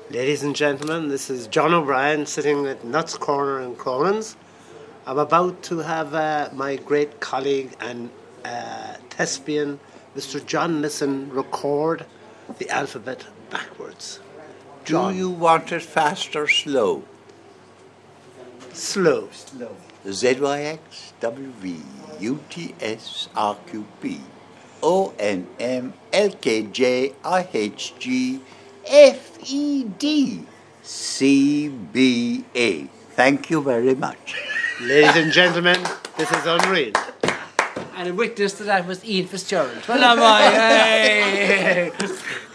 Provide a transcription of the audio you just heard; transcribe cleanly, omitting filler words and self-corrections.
Ladies and gentlemen, this is John O'Brien sitting at Nuts Corner in Cronin's. I'm about to have my great colleague and thespian, Mr. John Nissen, record the alphabet backwards. Do you want it fast or slow? Slow. ZYX, WV, UTS, RQP, ONM, LKJ, IHG, FED, CBA. Thank you very much. Ladies and gentlemen, this is unreal. And a witness to that was Ian Fitzgerald. Well, am I? Hey.